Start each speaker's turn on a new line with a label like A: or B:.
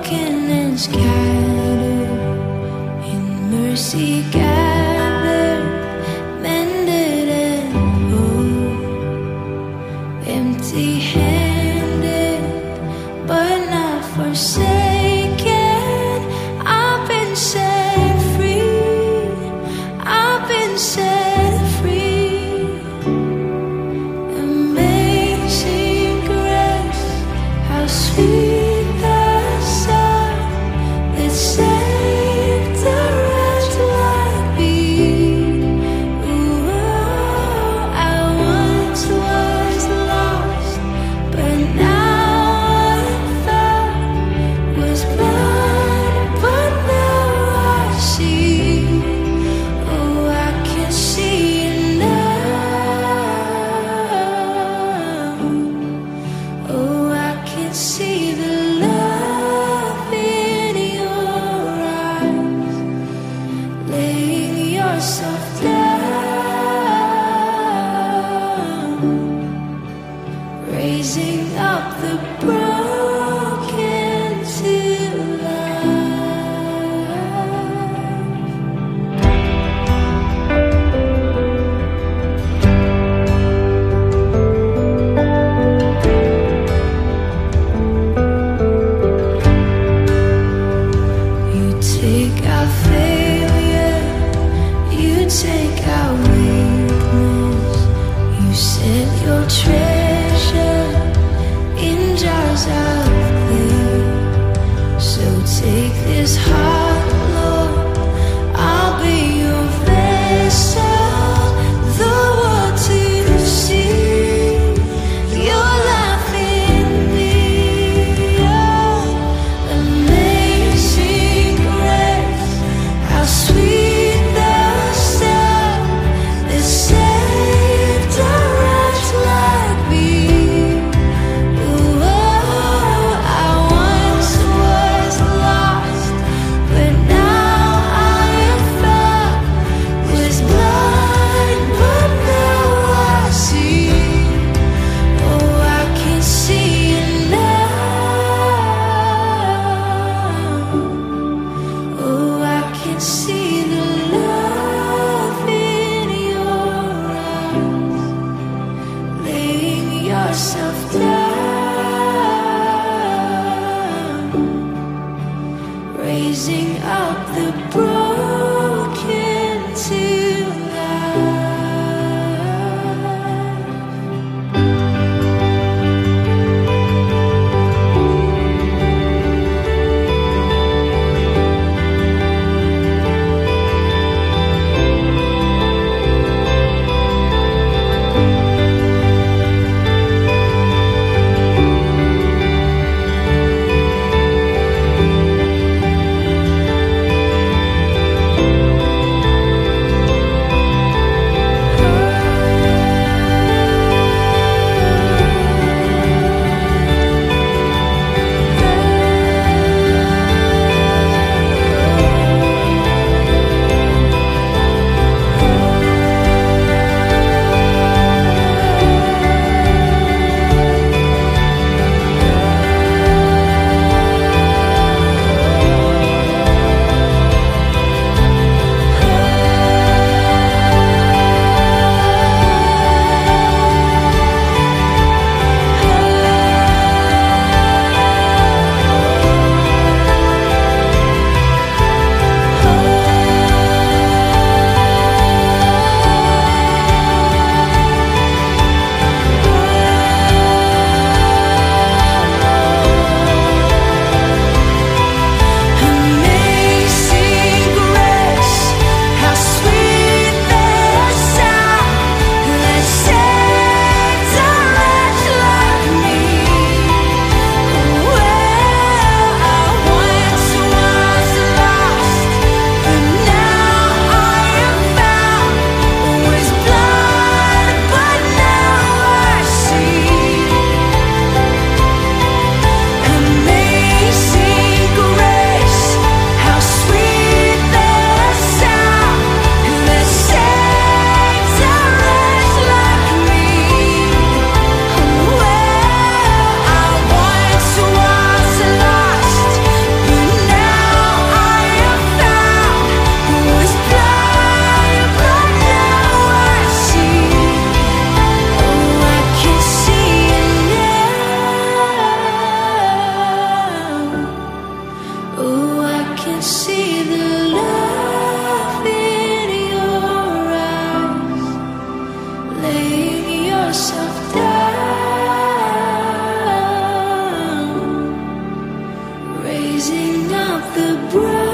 A: broken and scattered, in mercy gathered, mended and whole, empty-handed but not forsaken. I've been set free, I've been set free. Amazing grace, how sweet the sound that saved a wretch like me. Ooh, I once was lost, but now I'm found. Was blind, but now I see. Oh, I can see now. Oh, I can see the love in your eyes, laying yourself down, raising up the broken to life. You take our failure, you take our weakness, you set your treasure in jars of clay. So take this heart, Lord, I'll be your vessel, the world to see your life in me. Oh, amazing grace, how sweet the sound that saved a wretch like me. Ooh, I once was lost, but now I am found. Was blind, but now I see. Oh, I can see it now. Oh, I can see the love in your eyes, laying yourself down, raising up the broken to life. can see the love in your eyes. Laying yourself down, raising up the bride.